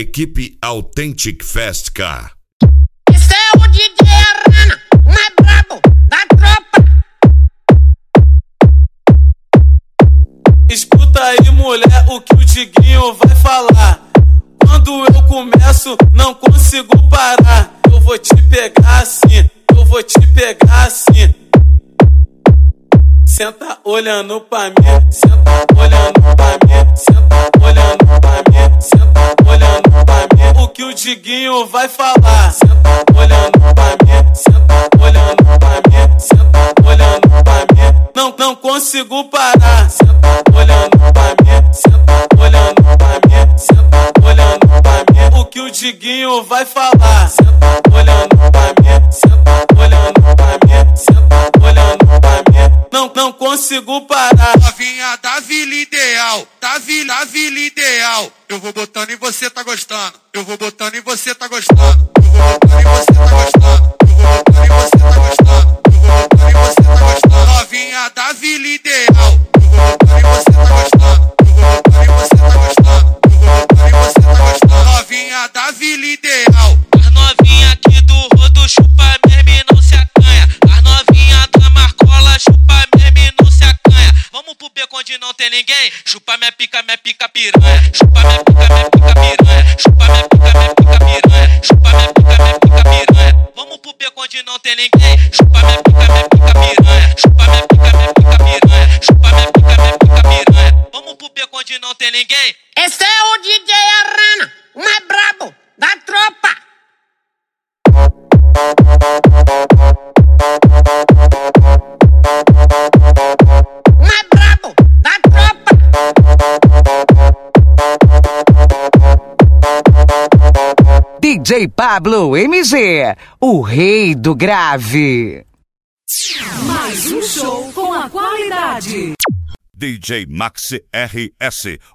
Equipe Authentic Fast Car. Esse é o DJ Arana, o mais brabo da tropa. Escuta aí, mulher, o que o Diguinho vai falar. Quando eu começo, não consigo parar. Eu vou te pegar assim, eu vou te pegar assim. Senta olhando pra mim, senta olhando pra mim, senta olhando pra mim, senta olhando pra mim. O que o Diguinho vai falar? Senta olhando pra mim, senta olhando pra mim, senta olhando pra mim. Não consigo parar. Senta olhando pra mim, senta olhando pra mim, senta olhando pra mim. O que o Diguinho vai falar? Senta olhando pra mim, senta olhando pra mim, senta olhando pra mim. Não consigo parar. Novinha da vila ideal, da vila ideal. Eu vou botando e você tá gostando. Eu vou botando e você tá gostando. Eu vou botando e você tá gostando. Eu vou botando e você tá gostando. Eu vou botando e você tá gostando. Novinha da vila ideal. Eu vou botando e você tá gostando. Eu vou botando e você tá gostando. Eu vou botando e você tá gostando. Novinha da vila ideal. As novinha aqui do rodo chupa mesmo e não se acanha. As novinha da Marcola chupa mesmo e não se acanha. Vamos pro beco onde não tem ninguém. Chupa minha pica piranha. Chupa minha pica piranha. Chupa minha pica piranha. Chupa minha pica piranha. Vamos pro beco onde não tem ninguém. Chupa minha pica piranha. Chupa minha pica piranha. Chupa minha pica piranha. Vamos pro beco onde não tem ninguém. Esse é o DJ Arana, o mais brabo da tropa. O mais brabo da tropa. DJ Pablo MG, o rei do grave. Mais um show com a qualidade. DJ Maxi RS.